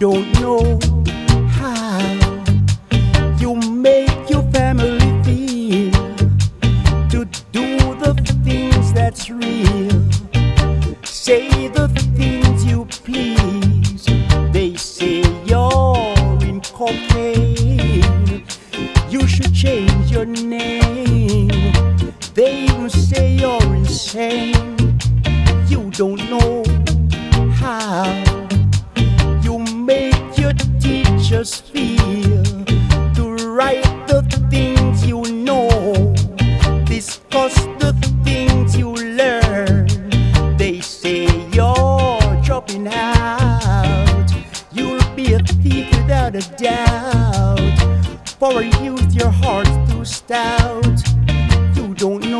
don't know how you make your family feel to do the things that's real. Say the things you please. They say you're in cocaine. You should change your name. They even say you're insane. You don't know how